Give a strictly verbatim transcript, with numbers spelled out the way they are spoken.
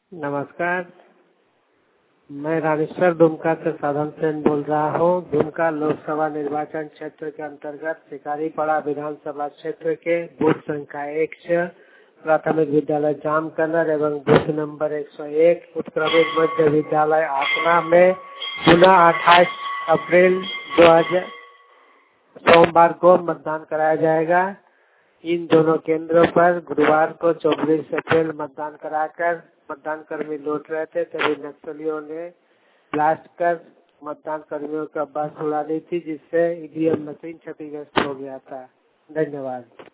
नमस्कार, मैं रामेश्वर दुमका से साधन सेन बोल रहा हूँ। दुमका लोकसभा निर्वाचन क्षेत्र के अंतर्गत शिकारीपाड़ा विधानसभा क्षेत्र के बूथ संख्या एक से प्राथमिक विद्यालय जामकनर एवं बूथ नंबर एक सौ एक उत्क्रमित मध्य विद्यालय आसना में पुनः अट्ठाईस अप्रैल दो हजार सोमवार को मतदान कराया जाएगा। इन दोनों केंद्रों पर गुरुवार को चौबीस अप्रैल मतदान कराकर मतदान कर्मी लौट रहे थे, तभी नक्सलियों ने ब्लास्ट कर मतदान कर्मियों का बस उड़ा दी थी, जिससे ईवीएम मशीन क्षतिग्रस्त हो गया था। धन्यवाद।